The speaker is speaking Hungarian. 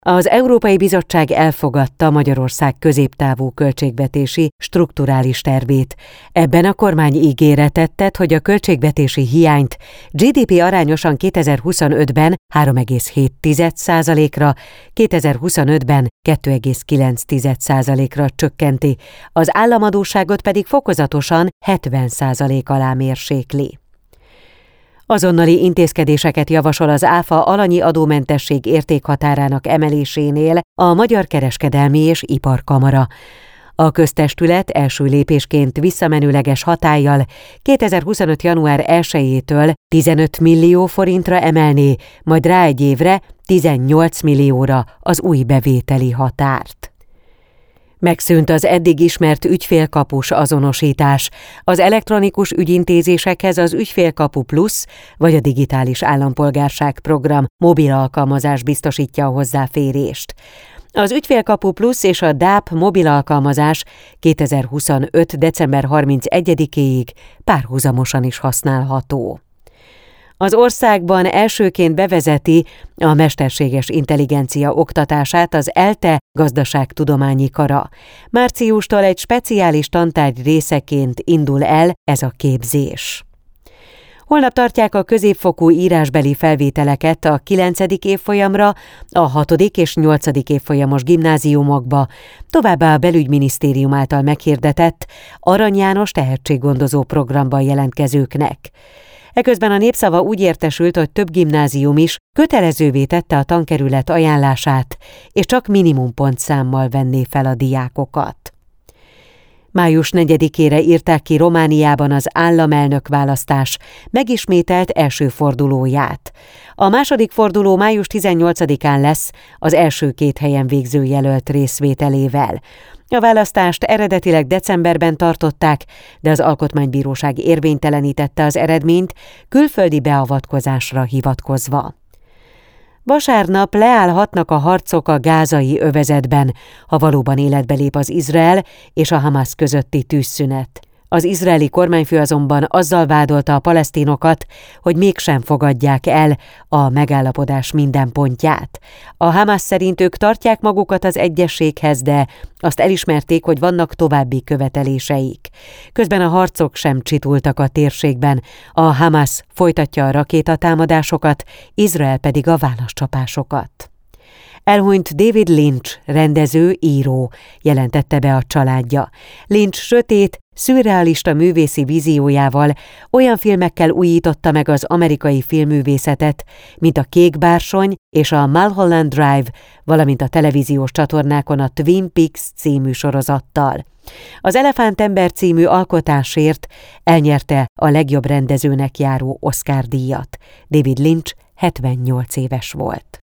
Az Európai Bizottság elfogadta Magyarország középtávú költségvetési strukturális tervét. Ebben a kormány ígéretet tett, hogy a költségvetési hiányt GDP arányosan 2025-ben 3,7%-ra, 2025-ben 2,9%-ra csökkenti, az államadósságot pedig fokozatosan 70% alá mérsékli. Azonnali intézkedéseket javasol az ÁFA alanyi adómentesség értékhatárának emelésénél a Magyar Kereskedelmi és Iparkamara. A köztestület első lépésként visszamenőleges hatállyal 2025. január 1-től 15 millió forintra emelné, majd rá egy évre 18 millióra az új bevételi határt. Megszűnt az eddig ismert ügyfélkapus azonosítás. Az elektronikus ügyintézésekhez az Ügyfélkapu Plusz vagy a Digitális Állampolgárság program mobil alkalmazás biztosítja a hozzáférést. Az Ügyfélkapu Plusz és a DAP mobil alkalmazás 2025. december 31-éig párhuzamosan is használható. Az országban elsőként bevezeti a mesterséges intelligencia oktatását az ELTE gazdaságtudományi kara. Márciustól egy speciális tantárgy részeként indul el ez a képzés. Holnap tartják a középfokú írásbeli felvételeket a 9. évfolyamra, a 6. és 8. évfolyamos gimnáziumokba, továbbá a Belügyminisztérium által meghirdetett Arany János tehetséggondozó programban jelentkezőknek. Eközben a Népszava úgy értesült, hogy több gimnázium is kötelezővé tette a tankerület ajánlását, és csak minimumpontszámmal venné fel a diákokat. Május 4-ére írták ki Romániában az államelnök választás megismételt első fordulóját. A második forduló május 18-án lesz az első 2 helyen végző jelölt részvételével. A választást eredetileg decemberben tartották, de az Alkotmánybíróság érvénytelenítette az eredményt külföldi beavatkozásra hivatkozva. Vasárnap leállhatnak a harcok a gázai övezetben, ha valóban életbe lép az Izrael és a Hamasz közötti tűzszünet. Az izraeli kormányfő azonban azzal vádolta a palesztinokat, hogy mégsem fogadják el a megállapodás minden pontját. A Hamasz szerint ők tartják magukat az egyezséghez, de azt elismerték, hogy vannak további követeléseik. Közben a harcok sem csitultak a térségben. A Hamasz folytatja a rakétatámadásokat, Izrael pedig a válaszcsapásokat. Elhunyt David Lynch, rendező, író, jelentette be a családja. Lynch sötét, szürrealista művészi víziójával olyan filmekkel újította meg az amerikai filmművészetet, mint a Kék bársony és a Mulholland Drive, valamint a televíziós csatornákon a Twin Peaks című sorozattal. Az Elefántember című alkotásért elnyerte a legjobb rendezőnek járó Oscar-díjat. David Lynch 78 éves volt.